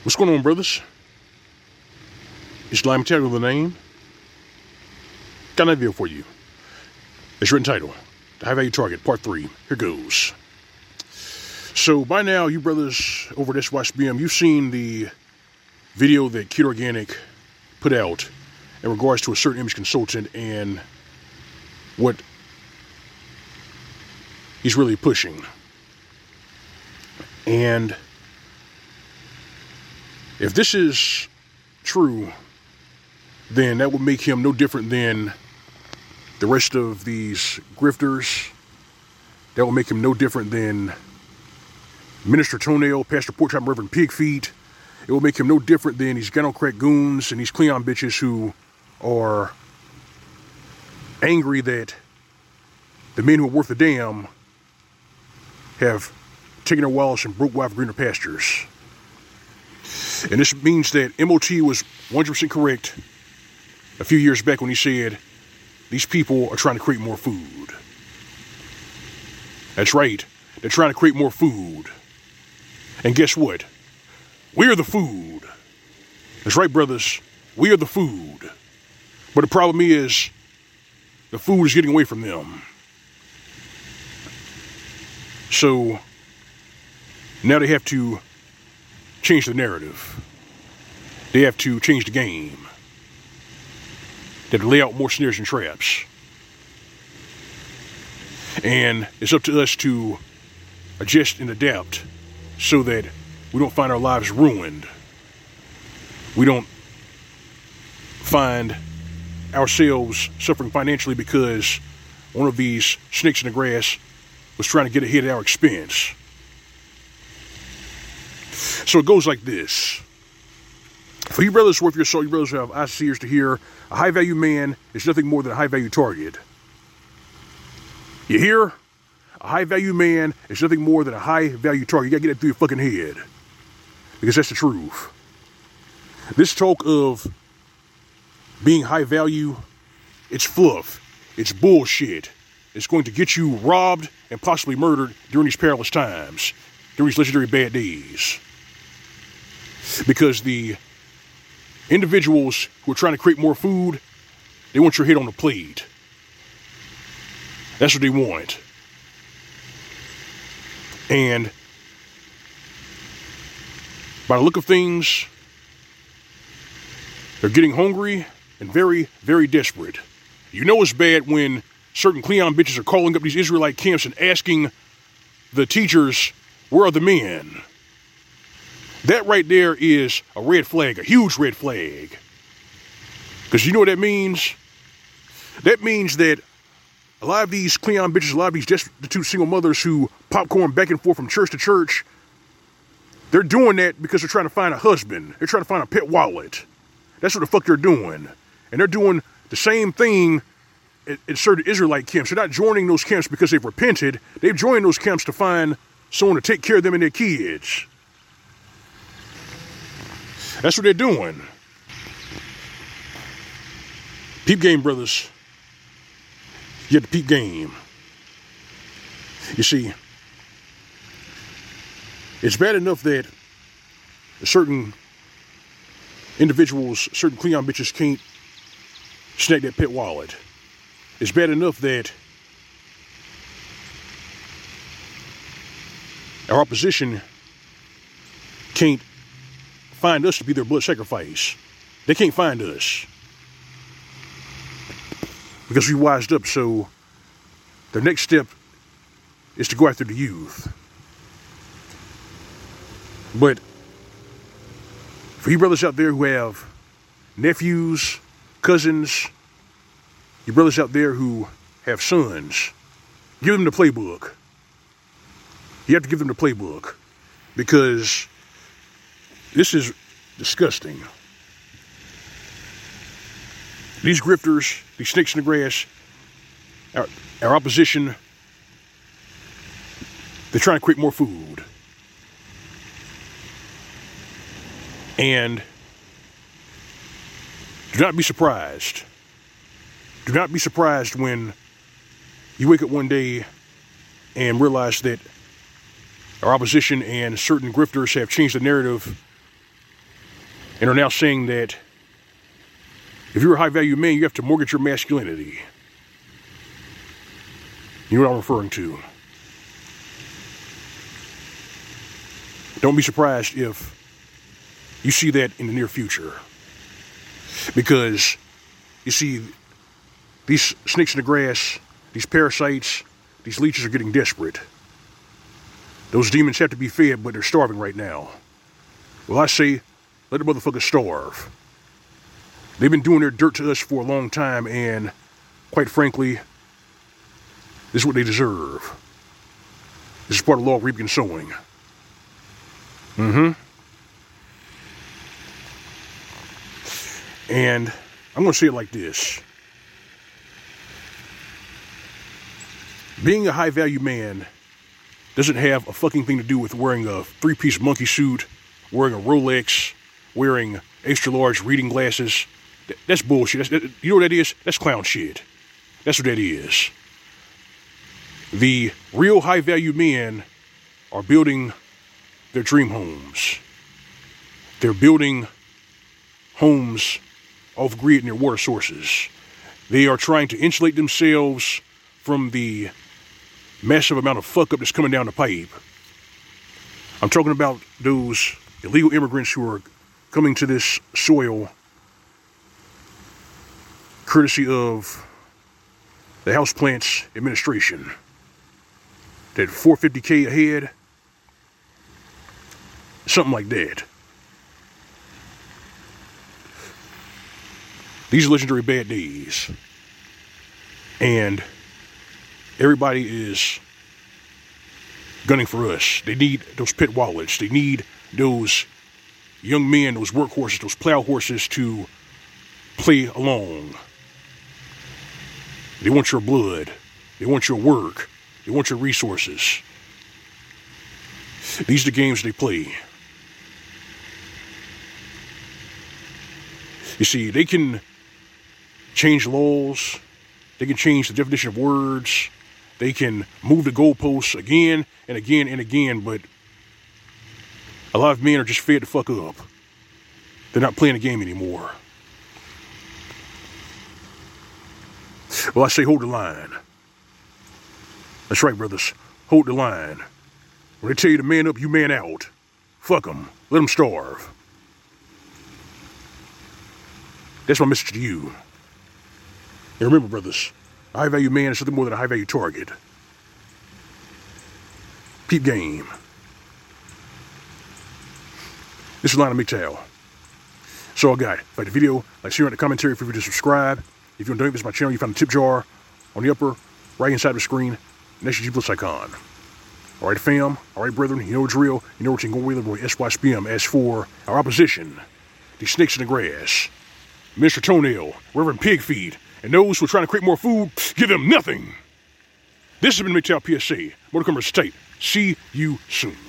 What's going on, brothers? It's Lime Tackle the name. Got an video for you. It's written title, The High Value Target, Part 3. Here goes. So by now, you brothers over at SYSBM, you've seen the video that Kid Organic put out in regards to a certain image consultant and what he's really pushing. And if this is true, then that would make him no different than the rest of these grifters. That will make him no different than Minister Toenail, Pastor Porkchop, Reverend Pigfeet. It will make him no different than these ghetto crack goons and these Cleon bitches who are angry that the men who are worth a damn have taken their wallets and broke wild for greener pastures. And this means that MOT was 100% correct a few years back when he said these people are trying to create more food. That's right. They're trying to create more food. And guess what? We are the food. That's right, brothers. We are the food. But the problem is the food is getting away from them. So now they have to change the narrative. They have to change the game. They have to lay out more snares and traps. And it's up to us to adjust and adapt so that we don't find our lives ruined. We don't find ourselves suffering financially because one of these snakes in the grass was trying to get ahead at our expense. So it goes like this. For you brothers worth your salt, you brothers who have eyes, ears to hear, a high-value man is nothing more than a high-value target. You hear? A high-value man is nothing more than a high-value target. You gotta get that through your fucking head. Because that's the truth. This talk of being high-value, it's fluff. It's bullshit. It's going to get you robbed and possibly murdered during these perilous times. During these legendary bad days. Because the individuals who are trying to create more food, they want your head on the plate. That's what they want. And by the look of things, they're getting hungry and very, very desperate. You know it's bad when certain Cleon bitches are calling up these Israelite camps and asking the teachers, where are the men? That right there is a red flag, a huge red flag. Because you know what that means? That means that a lot of these Cleon bitches, a lot of these destitute single mothers who popcorn back and forth from church to church, they're doing that because they're trying to find a husband. They're trying to find a pet wallet. That's what the fuck they're doing. And they're doing the same thing at certain Israelite camps. They're not joining those camps because they've repented. They've joined those camps to find someone to take care of them and their kids. That's what they're doing. Peep game, brothers. You have to peep game. You see, it's bad enough that certain individuals, certain Cleon bitches can't snag that pet wallet. It's bad enough that our opposition can't find us to be their blood sacrifice. They can't find us. Because we wised up, so their next step is to go after the youth. But for you brothers out there who have nephews, cousins, you brothers out there who have sons, give them the playbook. You have to give them the playbook. Because this is disgusting. These grifters, these snakes in the grass, our opposition, they're trying to create more food. And do not be surprised. Do not be surprised when you wake up one day and realize that our opposition and certain grifters have changed the narrative and are now saying that if you're a high-value man, you have to mortgage your masculinity. You know what I'm referring to. Don't be surprised if you see that in the near future. Because, you see, these snakes in the grass, these parasites, these leeches are getting desperate. Those demons have to be fed, but they're starving right now. Well, I say, let the motherfuckers starve. They've been doing their dirt to us for a long time, and quite frankly, this is what they deserve. This is part of the law of reaping and sowing. And I'm going to say it like this. Being a high-value man doesn't have a fucking thing to do with wearing a three-piece monkey suit, wearing a Rolex, wearing extra-large reading glasses. That's bullshit. You know what that is? That's clown shit. That's what that is. The real high-value men are building their dream homes. They're building homes off-grid near water sources. They are trying to insulate themselves from the massive amount of fuck-up that's coming down the pipe. I'm talking about those illegal immigrants who are coming to this soil courtesy of the Houseplants administration. That $450K a head, something like that. These are legendary bad days. And everybody is gunning for us. They need those pit wallets. They need those young men, those workhorses, those plow horses to play along. They want your blood. They want your work. They want your resources. These are the games they play. You see, they can change laws. They can change the definition of words. They can move the goalposts again and again and again, but a lot of men are just fed the fuck up. They're not playing the game anymore. Well, I say hold the line. That's right, brothers. Hold the line. When they tell you to man up, you man out. Fuck them. Let them starve. That's my message to you. And remember, brothers, a high-value man is something more than a high-value target. Peep game. This is Lionel MGTOW. So, guy, if you like the video, like, share in the commentary, feel free to subscribe. If you want to donate this to my channel, you find the tip jar on the upper right-hand side of the screen. Next to the G+ icon. All right, fam. All right, brethren. You know the drill. You know what you can go with. Boy, SYSPM. As for our opposition, the snakes in the grass, Mr. Toenail, Reverend Pigfeet, and those who are trying to create more food, give them nothing. This has been MGTOW PSA. More to come, state. See you soon.